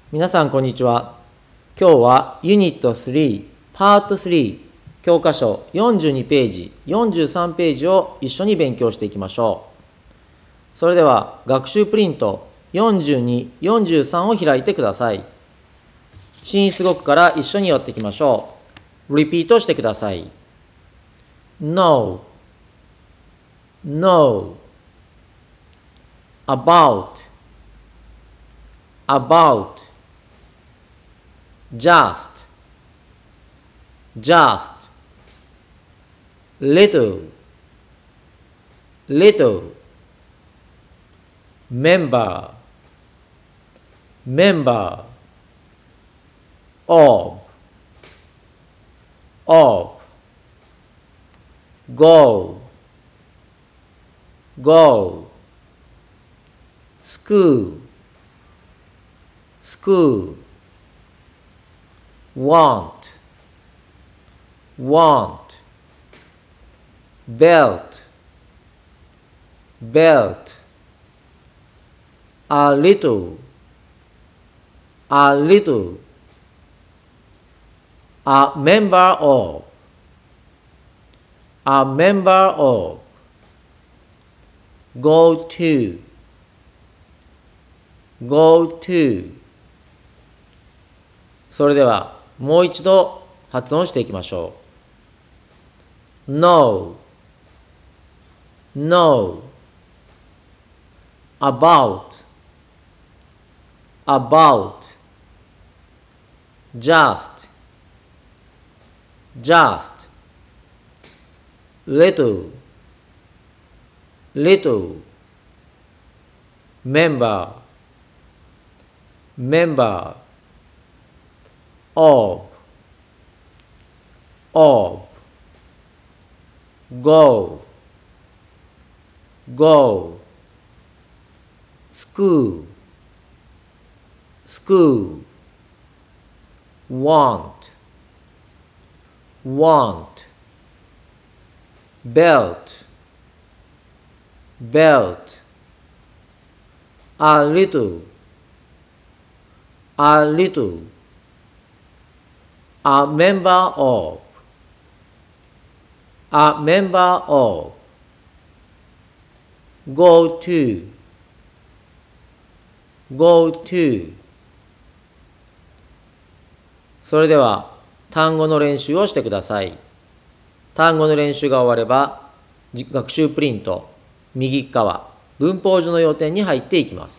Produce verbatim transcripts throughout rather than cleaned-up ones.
皆さんこんにちは。今日はユニットスリー、パートスリー、教科書よんじゅうにページ、よんじゅうさんページを一緒に勉強していきましょう。それでは学習プリントよんじゅうに、よんじゅうさんを開いてください。新出語句から一緒にやっていきましょう。リピートしてください。No, no, about, about, just, just, little, little, member, member, of, of, go, go, school, school, want, want, belt, belt, a little, a little, a member of, a member of, go to, go to。 それではもう一度発音していきましょう。 No, no, about, about, just, just, little, little, member, member, of, of, go, go, school, school, want, want, belt, belt, a little, a little, a member of, a member of, go to, go to。 それでは単語の練習をしてください。単語の練習が終われば学習プリント右側文法上の要点に入っていきます。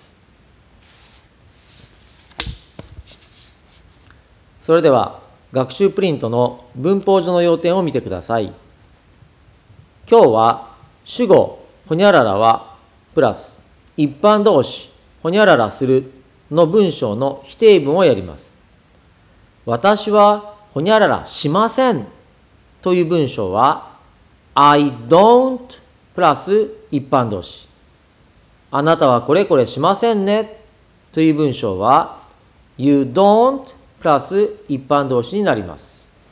それでは学習プリントの文法上の要点を見てください。今日は主語ほにゃららはプラス一般動詞ほにゃららするの文章の否定文をやります。私はほにゃららしませんという文章は I don't プラス一般動詞。あなたはこれこれしませんねという文章は You don't プラス一般動詞になります。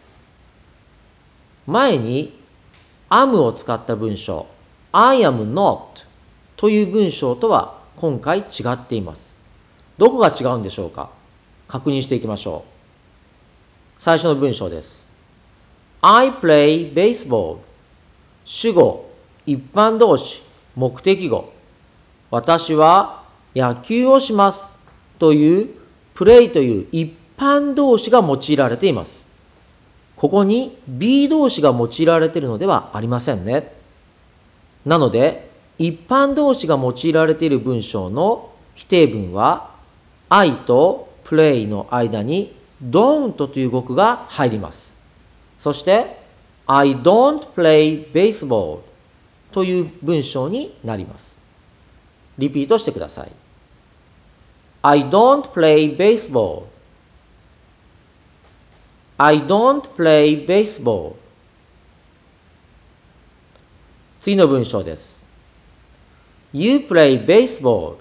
前に am を使った文章 I am not という文章とは今回違っています。どこが違うんでしょうか。確認していきましょう。最初の文章です。I play baseball 主語一般動詞目的語。私は野球をしますというプレイという一般動詞が用いられています。ここに be 動詞が用いられているのではありませんね。なので一般動詞が用いられている文章の否定文は I と play の間に don't という語句が入ります。そして I don't play baseball という文章になります。リピートしてください。I don't play baseball. I don't play baseball. 次の文章です。You play baseball.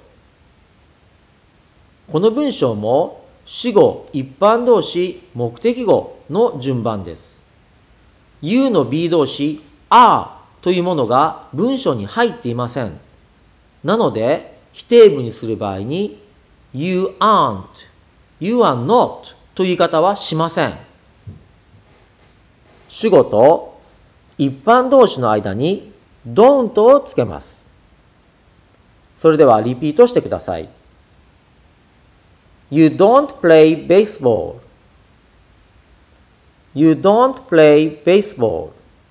この文章も主語、一般動詞、目的語の順番です。You の be 動詞 are というものが文章に入っていません。なので否定文にする場合に You aren't You are not という言い方はしません。主語と一般動詞の間に don't をつけます。それではリピートしてください。You don't play baseball. You don't play baseball.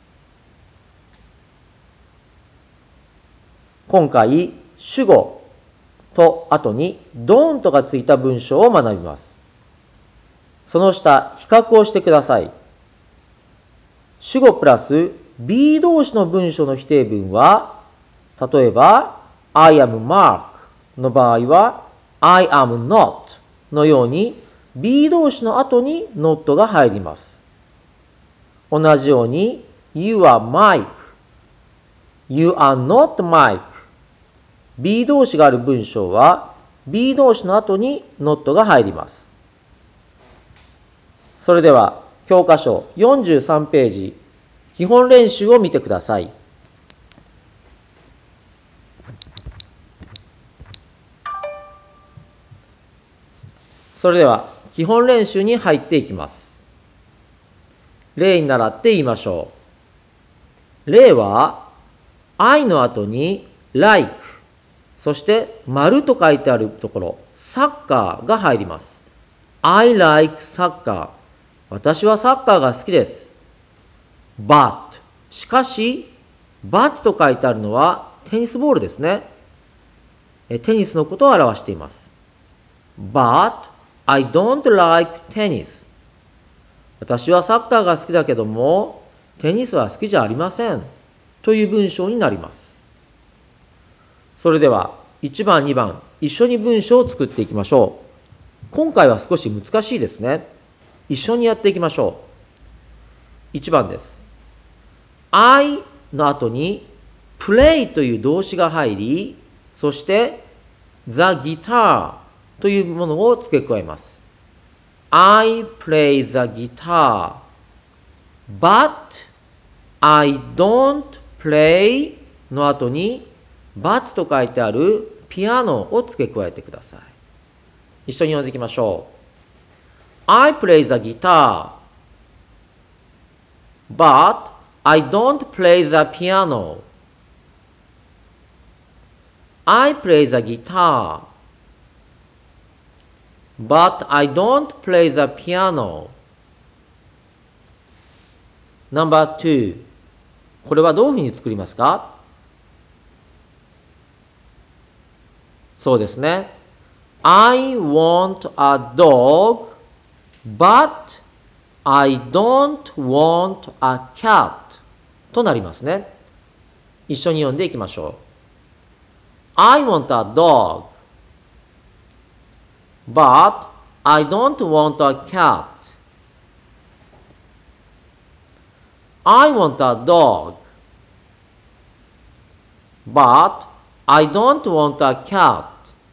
今回、主語と後に don't がついた文章を学びます。その下、比較をしてください。主語プラス be 動詞の文章の否定文は、例えば、I am Mark の場合は、I am not のように be 動詞の後に not が入ります。同じように、You are Mike. You are not Mike. be 動詞がある文章は be 動詞の後に not が入ります。それでは教科書よんじゅうさんページ基本練習を見てください。それでは基本練習に入っていきます。例に倣って言いましょう。例は I の後に like そして丸と書いてあるところサッカーが入ります。I like soccer 私はサッカーが好きです。But しかし but と書いてあるのはテニスボールですね。テニスのことを表しています。But I don't like tennis 私はサッカーが好きだけどもテニスは好きじゃありませんという文章になります。それではいちばんにばん一緒に文章を作っていきましょう。今回は少し難しいですね。一緒にやっていきましょう。いちばんです。I の後に play という動詞が入り、そして the guitar というものを付け加えます。I play the guitar, but I don't play の後に but と書いてあるピアノを付け加えてください。一緒に読んでいきましょう。I play the guitar, but I don't play the piano. I play the guitar, but I don't play the piano. ナンバーツー。これはどういうふうに作りますか？そうですね。I want a dog, but I don't want a cat となりますね。一緒に読んでいきましょう。I want a dog, but I don't want a cat. I want a dog, but I don't want a cat.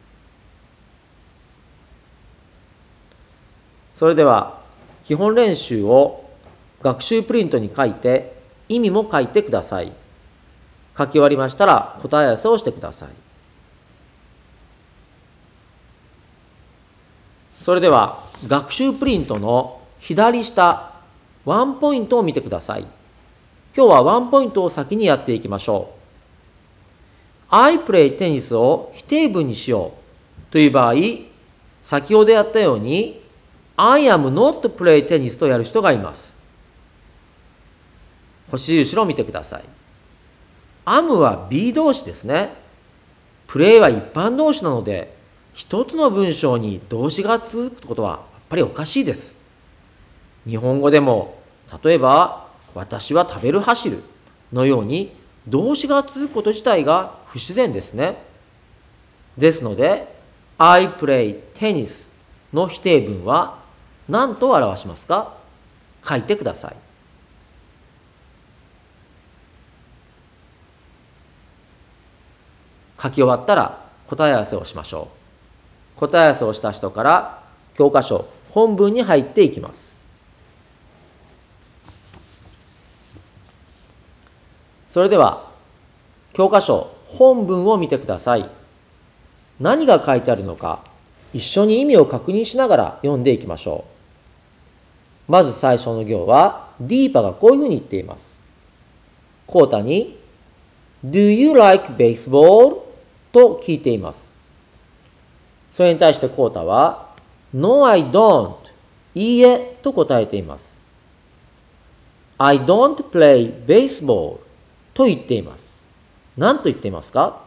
それでは基本練習を学習プリントに書いて意味も書いてください。書き終わりましたら答え合わせをしてください。それでは学習プリントの左下ワンポイントを見てください。今日はワンポイントを先にやっていきましょう。I play テニスを否定文にしようという場合、先ほどやったように I am not play テニスとやる人がいます。星印を見てください。am は be 動詞ですね。play は一般動詞なので、一つの文章に動詞が続くことはやっぱりおかしいです。日本語でも、例えば、私は食べる走るのように動詞が続くこと自体が不自然ですね。ですので、I play tennis の否定文は何と表しますか？書いてください。書き終わったら答え合わせをしましょう。答え合わせをした人から教科書本文に入っていきます。それでは教科書本文を見てください。何が書いてあるのか一緒に意味を確認しながら読んでいきましょう。まず最初の行は、ディーパがこういうふうに言っています。コータに、Do you like baseball? と聞いています。それに対してコータは、No, I don't. いいえと答えています。I don't play baseball と言っています。何と言っていますか？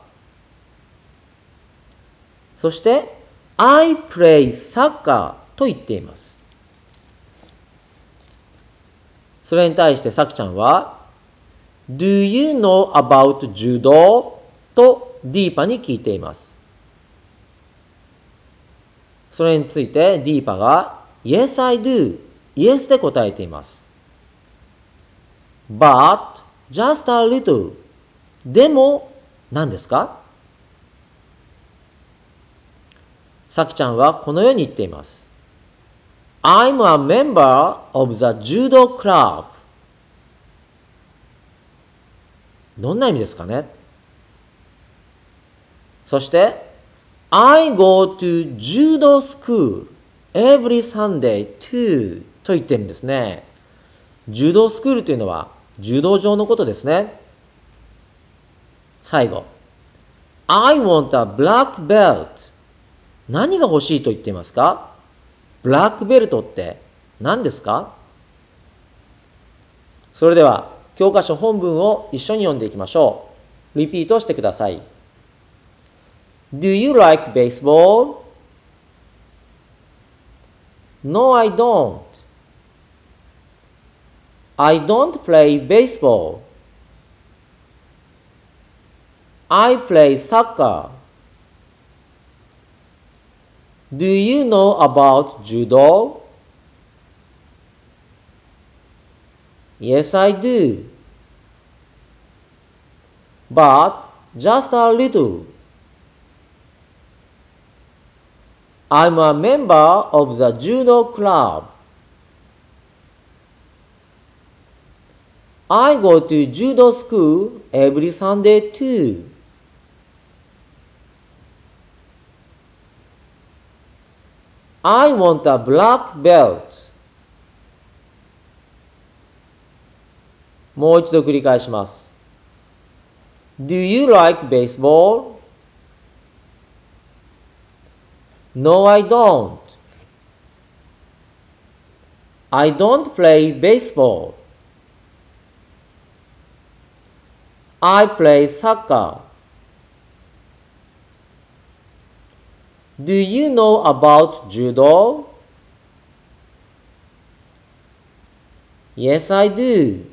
そして、I play soccer と言っています。それに対してさきちゃんは、Do you know about judo? とディーパに聞いています。それについてディーパが Yes, I do. Yes で答えています。But, just a little. でも、何ですか？さきちゃんはこのように言っています。I'm a member of the judo club. どんな意味ですかね？そして、I go to judo school every Sunday too と言ってるんですね。柔道スクールというのは柔道場のことですね。最後。I want a black belt. 何が欲しいと言っていますか？ブラックベルトって何ですか？それでは教科書本文を一緒に読んでいきましょう。リピートしてください。Do you like baseball? No, I don't. I don't play baseball. I play soccer. Do you know about judo? Yes, I do. But just a little. I'm a member of the judo club. I go to judo school every Sunday too. I want a black belt. もう一度繰り返します。Do you like baseball? No, I don't. I don't play baseball. I play soccer. Do you know about judo? Yes, I do.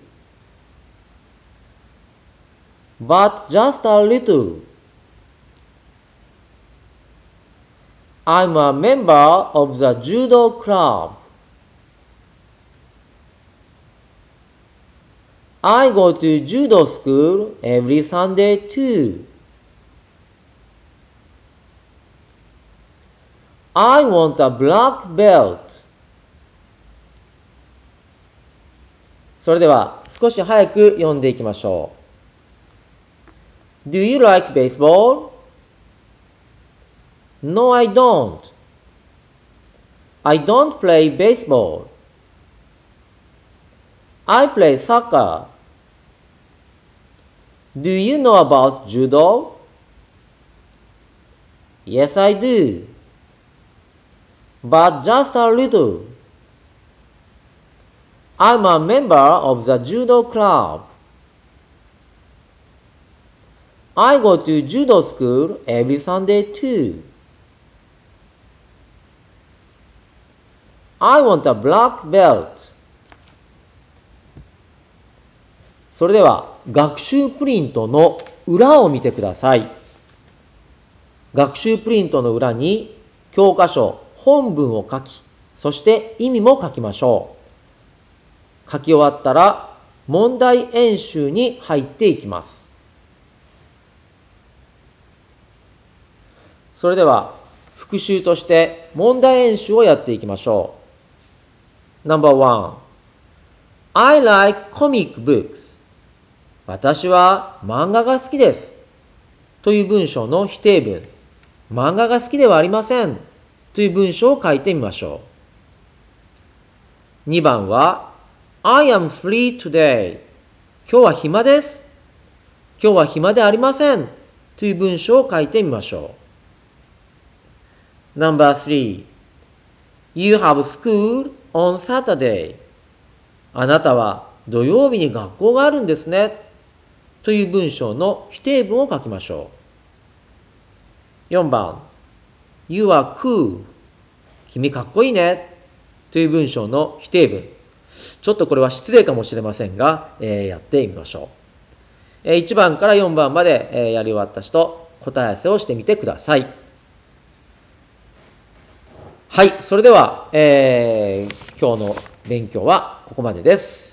But just a little. I'm a member of the judo club. I go to judo school every Sunday too. I want a black belt. それでは少し早く読んでいきましょう。Do you like baseball? No, I don't. I don't play baseball. I play soccer. Do you know about judo? Yes, I do. But just a little. I'm a member of the judo club. I go to judo school every Sunday too. I want a black belt. それでは学習プリントの裏を見てください。学習プリントの裏に教科書本文を書き、そして意味も書きましょう。書き終わったら問題演習に入っていきます。それでは復習として問題演習をやっていきましょう。ナンバーワン I like comic books. 私は漫画が好きです。という文章の否定文。漫画が好きではありません。 という文章を書いてみましょう。にばんは I am free today。今日は暇です。今日は暇でありません。という文章を書いてみましょう。ナンバースリー You have school on Saturday。あなたは土曜日に学校があるんですね。という文章の否定文を書きましょう。よんばん You are cool。君かっこいいね。という文章の否定文。ちょっとこれは失礼かもしれませんが、えー、やってみましょう。えー、いちばんからよんばんまで、えー、やり終わった人、答え合わせをしてみてください。はい、それでは、えー、今日の勉強はここまでです。